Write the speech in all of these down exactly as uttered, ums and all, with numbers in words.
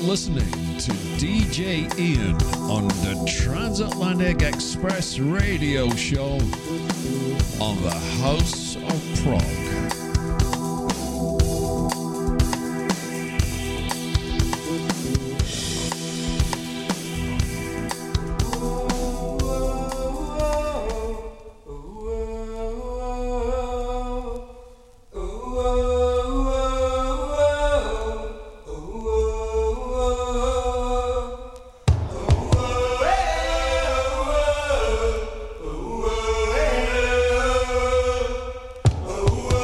listening to D J Ian on the Transatlantic Express radio show on the House of Prog. Oh,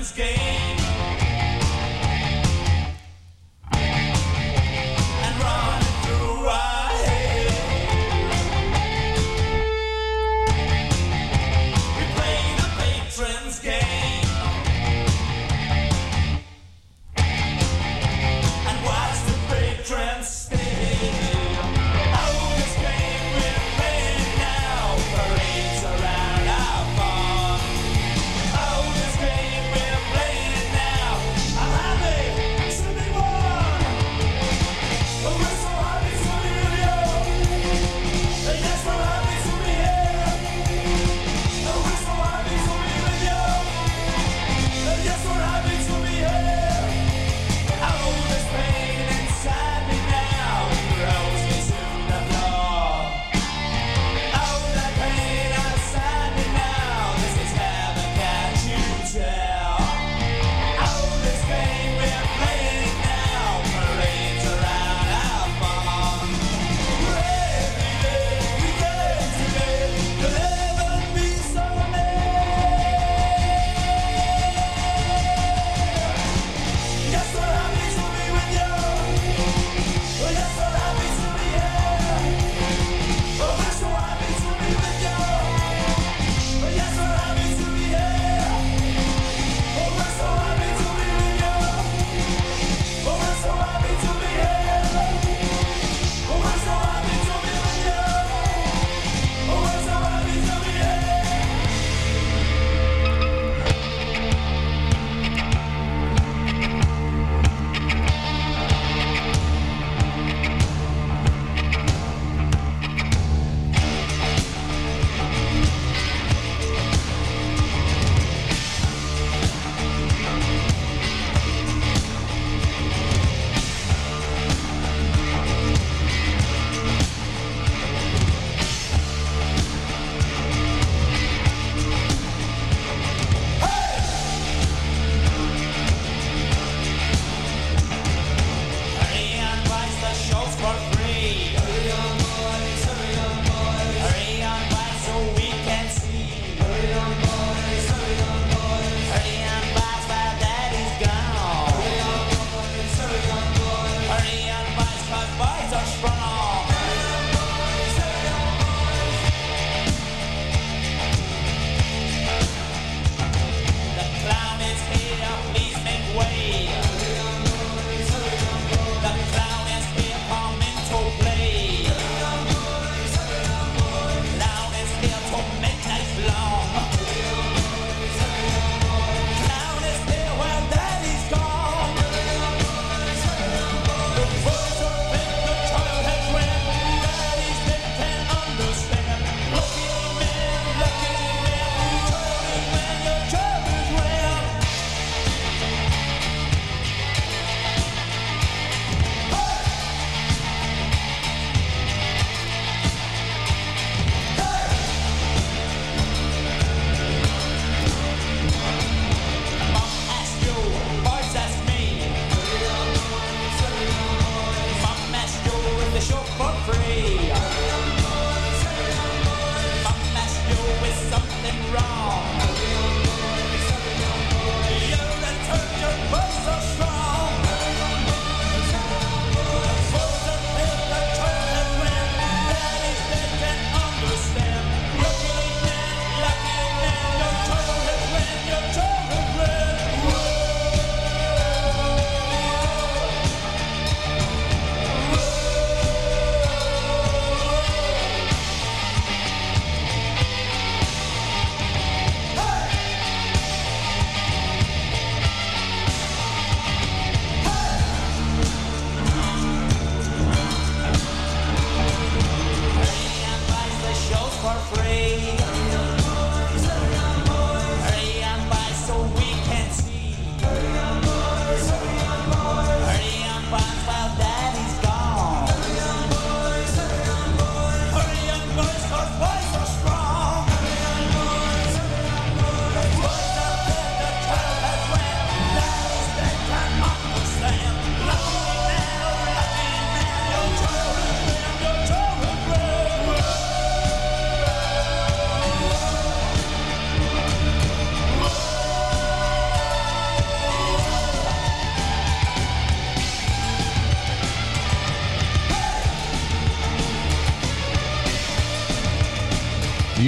Playing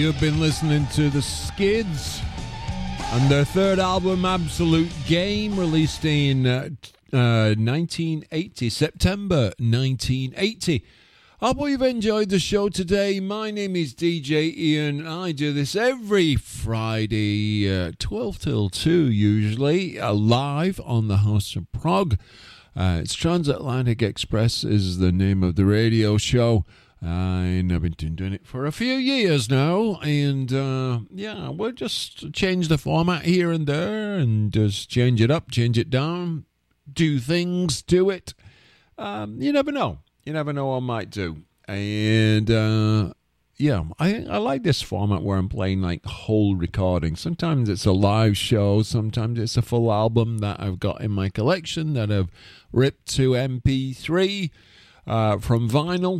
You've been listening to The Skids and their third album, Absolute Game, released in uh, uh, nineteen eighty, September nineteen eighty. I hope you've enjoyed the show today. My name is D J Ian. I do this every Friday, uh, twelve till two usually, uh, live on the House of Prog. Uh, it's Transatlantic Express is the name of the radio show. Uh, and I've been doing it for a few years now, and uh, yeah, we'll just change the format here and there, and just change it up, change it down, do things to it. Um, you never know. You never know what I might do. And uh, yeah, I, I like this format where I'm playing like whole recordings. Sometimes it's a live show, sometimes it's a full album that I've got in my collection that I've ripped to M P three uh, from vinyl.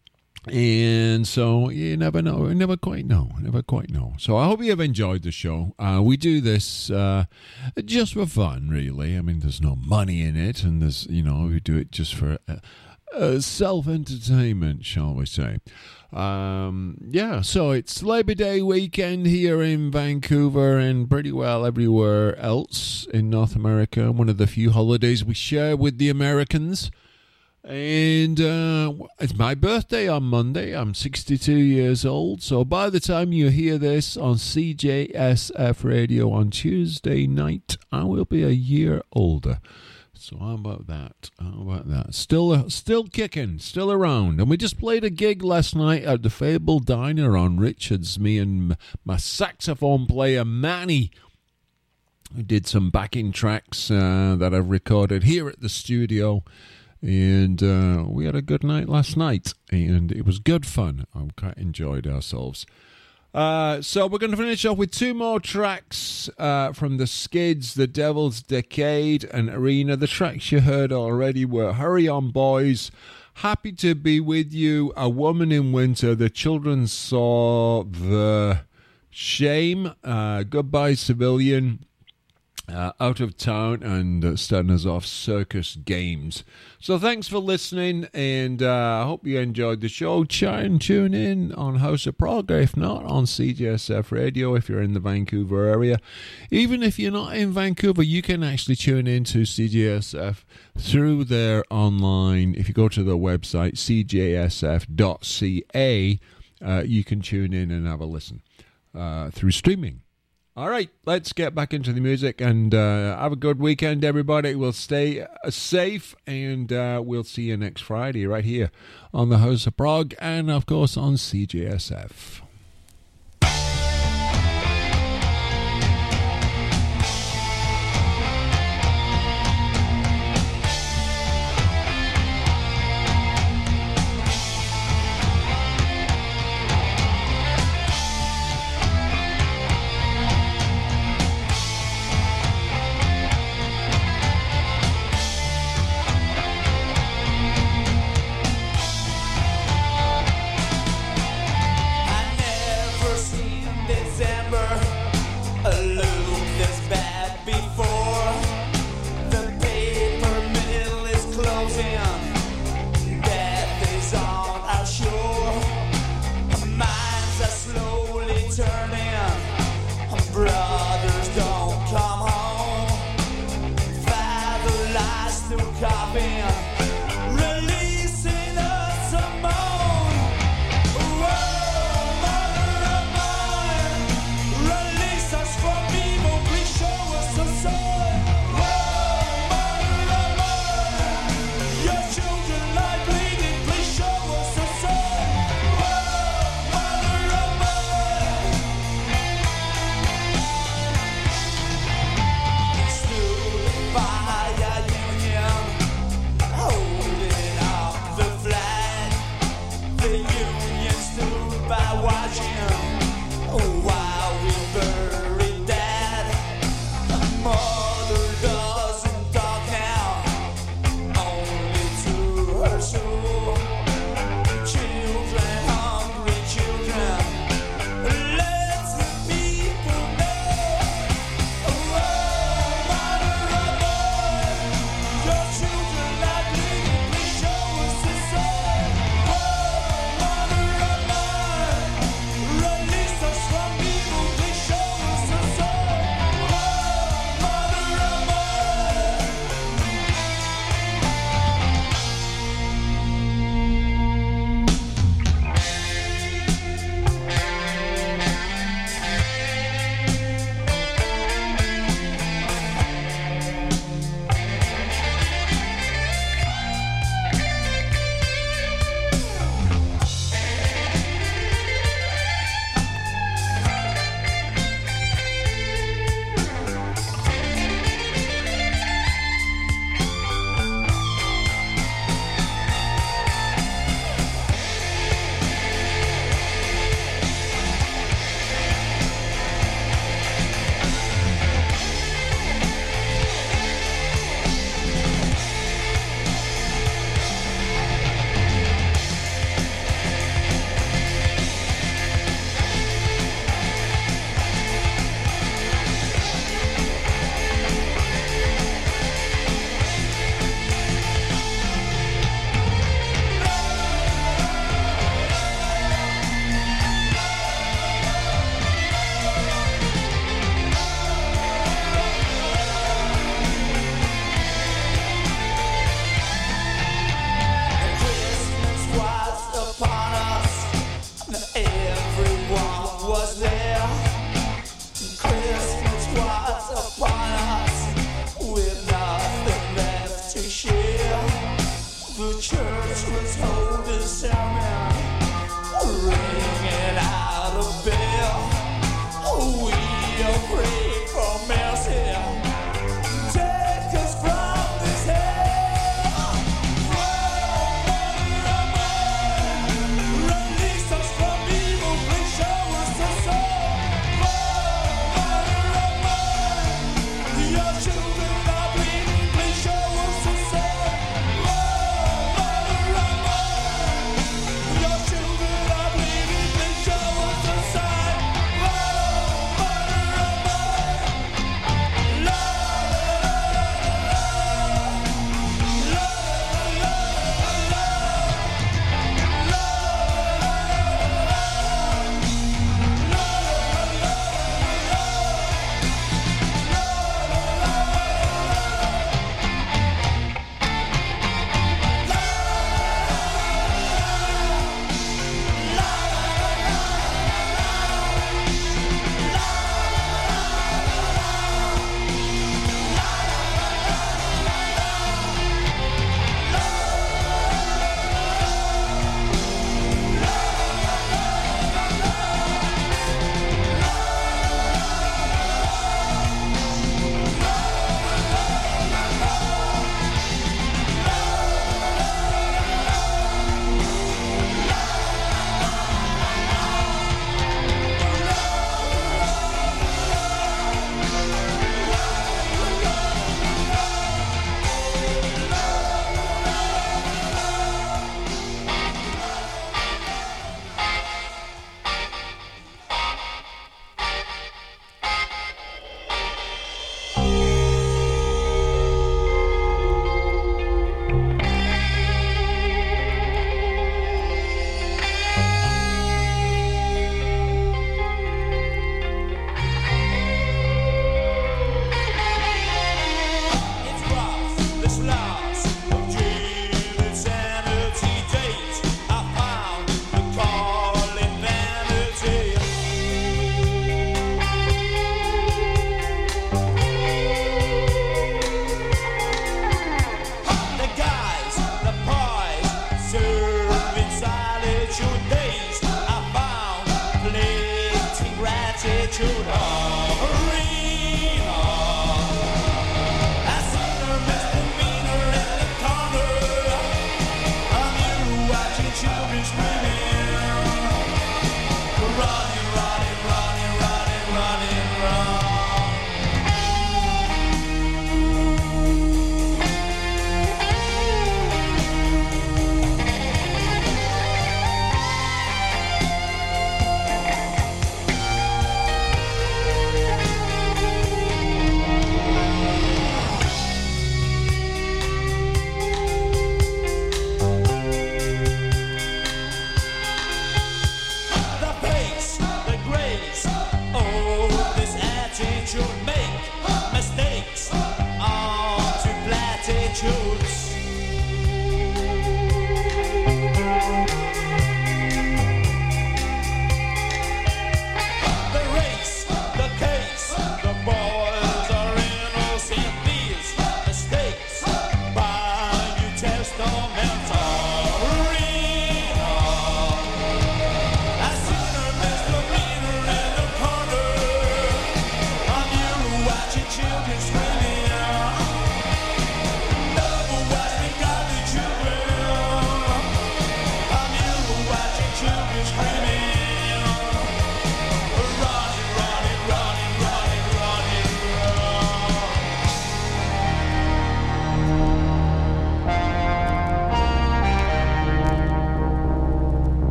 And so you never know, you never quite know, never quite know. So I hope you have enjoyed the show. Uh, we do this uh, just for fun, really. I mean, there's no money in it, and there's, you know, we do it just for uh, uh, self-entertainment, shall we say. Um, yeah, so it's Labor Day weekend here in Vancouver and pretty well everywhere else in North America. One of the few holidays we share with the Americans. And uh, it's my birthday on Monday. I'm sixty-two years old. So by the time you hear this on C J S F Radio on Tuesday night, I will be a year older. So how about that? How about that? Still, uh, still kicking, still around. And we just played a gig last night at the Fable Diner on Richards. Me and my saxophone player, Manny. We did some backing tracks uh, that I've recorded here at the studio. And uh, we had a good night last night, and it was good fun. I quite enjoyed ourselves. Uh, so we're going to finish off with two more tracks uh, from the Skids, The Devil's Decade and Arena. The tracks you heard already were Hurry On Boys, Happy to Be With You, A Woman in Winter, The Children Saw The Shame, uh, Goodbye Civilian, Uh, Out of Town, and uh, starting us off, Circus Games. So thanks for listening, and uh, I hope you enjoyed the show. Try and tune in on House of Prog, if not on C J S F Radio if you're in the Vancouver area. Even if you're not in Vancouver, you can actually tune in to C J S F through their online. If you go to their website, c j s f dot c a, uh, you can tune in and have a listen uh, through streaming. All right, let's get back into the music, and uh, have a good weekend, everybody. We'll stay uh, safe, and uh, we'll see you next Friday right here on the House of Prog, and, of course, on C J S F. I was upon us with nothing left to share. The church was holding sermon, ringing out a bell. We are praying for mercy. Take us from this hell. Run, run, run, release us from evil. Please show us the soul. Run, run, run, your children are bleeding. Please show us the soul. Run, run, run, your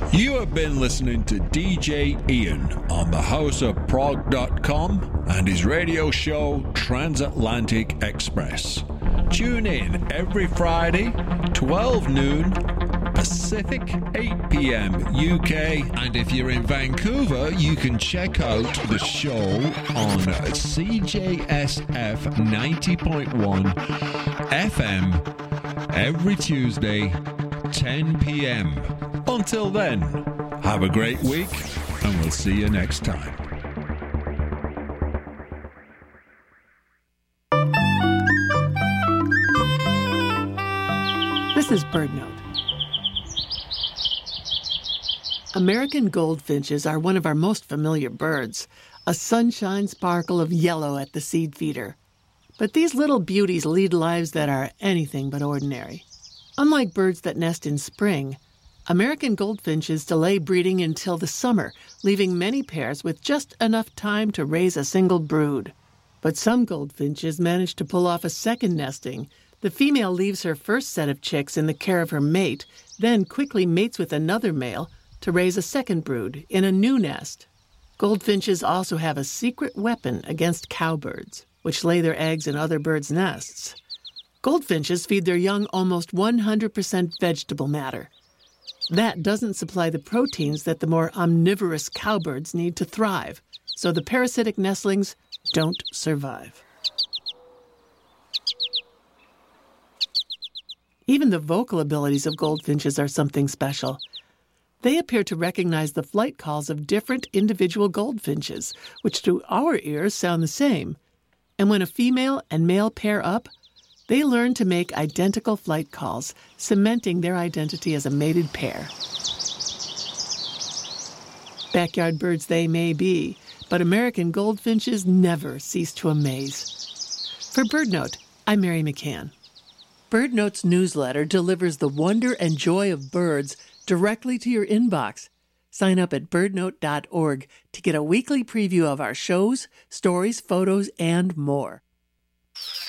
You have been listening to D J Ian on the house of prog dot com and his radio show Transatlantic Express. Tune in every Friday, twelve noon Pacific, eight p.m. U K. And if you're in Vancouver, you can check out the show on C J S F ninety point one F M every Tuesday, ten p.m. Until then, have a great week, and we'll see you next time. This is BirdNote. American goldfinches are one of our most familiar birds, a sunshine sparkle of yellow at the seed feeder. But these little beauties lead lives that are anything but ordinary. Unlike birds that nest in spring, American goldfinches delay breeding until the summer, leaving many pairs with just enough time to raise a single brood. But some goldfinches manage to pull off a second nesting. The female leaves her first set of chicks in the care of her mate, then quickly mates with another male to raise a second brood in a new nest. Goldfinches also have a secret weapon against cowbirds, which lay their eggs in other birds' nests. Goldfinches feed their young almost one hundred percent vegetable matter. That doesn't supply the proteins that the more omnivorous cowbirds need to thrive, so the parasitic nestlings don't survive. Even the vocal abilities of goldfinches are something special. They appear to recognize the flight calls of different individual goldfinches, which to our ears sound the same. And when a female and male pair up, they learn to make identical flight calls, cementing their identity as a mated pair. Backyard birds they may be, but American goldfinches never cease to amaze. For BirdNote, I'm Mary McCann. BirdNote's newsletter delivers the wonder and joy of birds directly to your inbox. Sign up at bird note dot org to get a weekly preview of our shows, stories, photos, and more.